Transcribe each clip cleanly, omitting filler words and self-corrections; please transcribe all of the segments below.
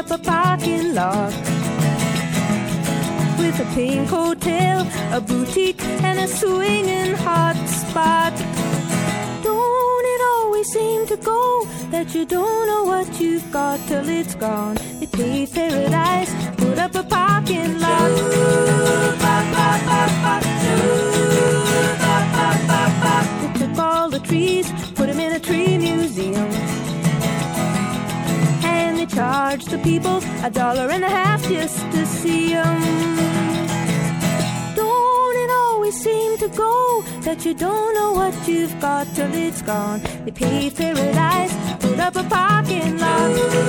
up a parking lot with a pink hotel, a boutique, and a swinging hot spot. Don't it always seem to go that you don't know what you've got till it's gone? They paved paradise, put up a parking lot. They took all the trees, put them in a tree museum, and they charged the people $1.50 just to see them. Don't it always seem to go that you don't know what you've got till it's gone? They paved paradise, put up a parking lot.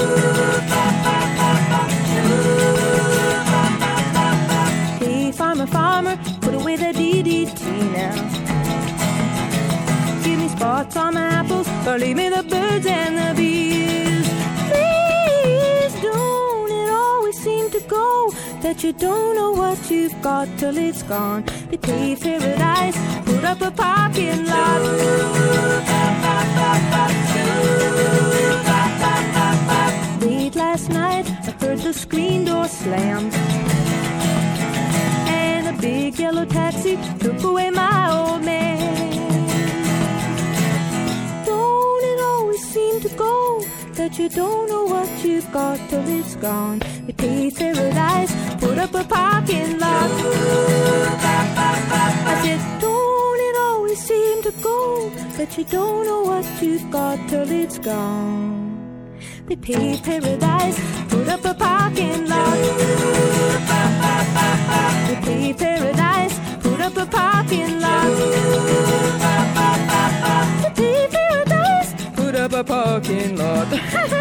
Hey, farmer, farmer, put away the DDT now. Give me spots on my apples, or leave me the birds and the bees. Please, don't it always seem to go that you don't know what you've got till it's gone? They paved paradise, put up a parking lot. Late last night, I heard the screen door slam, and a big yellow taxi took away my old man. Don't it always seem to go that you don't know what you've got till it's gone? They paved paradise, put up a parking lot. I said, don't it always seem to go that you don't know what you've got till it's gone? They paved paradise, put up a parking lot. They paved paradise, put up a parking lot. They paved paradise, put up a parking lot.